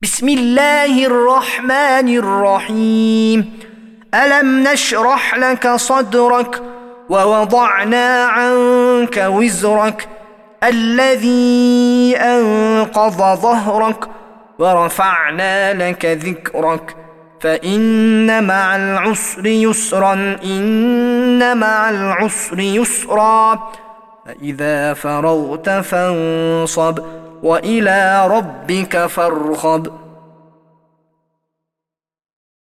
بسم الله الرحمن الرحيم. ألم نشرح لك صدرك ووضعنا عنك وزرك الذي أنقض ظهرك ورفعنا لك ذكرك فإن مع العسر يسرا إن مع العسر يسرا فإذا فرغت فانصب وإلى ربك فارغب.